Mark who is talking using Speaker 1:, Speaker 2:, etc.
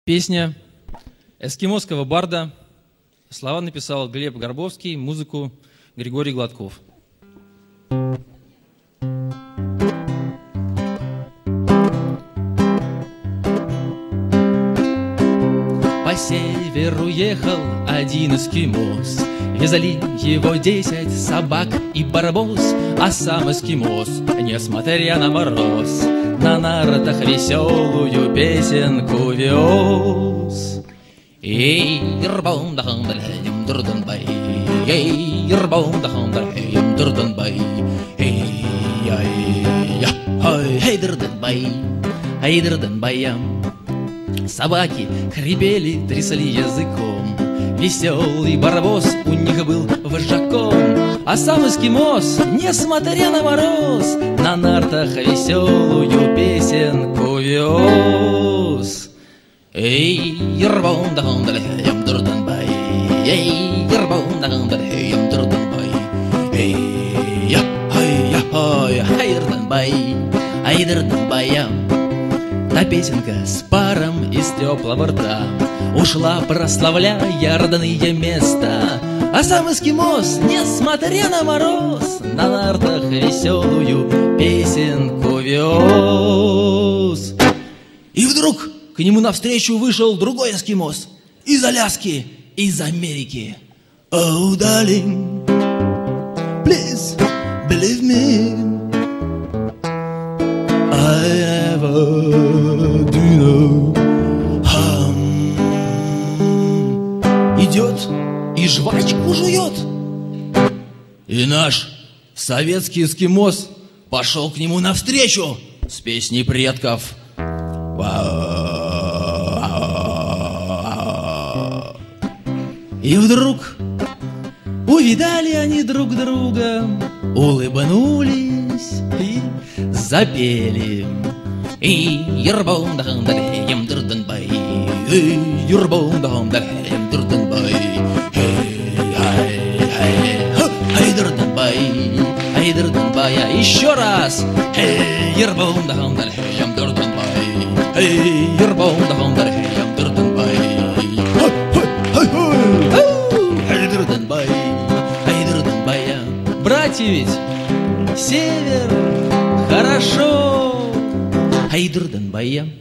Speaker 1: Песня эскимосского барда. Слова написал Глеб Горбовский, музыку Григорий Гладков. По северу ехал один эскимос, везли его 10 собак и барбос, а сам эскимос, несмотря на мороз, на наротах веселую песенку вез. Эй, ирбом да хандалхем дурданбай, эй, ирбом да хандалхем дурданбай, эй, ай, ай, эй, дурданбай, ай, дурданбаям. Собаки хрипели, трясли языком, веселый барбос у них был вожаком, а сам эскимос, несмотря на мороз, на нартах веселую песенку вез. Эй, ирбом да хандалхем дурданбай, эй, ирбом да хандалхем дурданбай, эй, ай, ай, ай, дурданбай, ай, дурданбаям. Та песенка с паром из теплого рта ушла, прославляя родные места, а сам эскимос, несмотря на мороз, на нартах веселую песенку вез. И вдруг к нему навстречу вышел другой эскимос из Аляски, из Америки. Oh, darling, please believe me, I ever do know. Идет и жвачку жует. И наш советский эскимос пошел к нему навстречу с песней предков. И вдруг увидали они друг друга, улыбнулись и запели. И ербом да хандалхем дурданбай, и ербом да хандалхем дурданбай, ай дурданбай, ай дурданбай, еще раз. Ербом да хандалхем дурданбай, ербом да хандалхем дурданбай, ай дурданбай, ай дурданбай. Братья ведь север хорошо. Ай, дурданбая.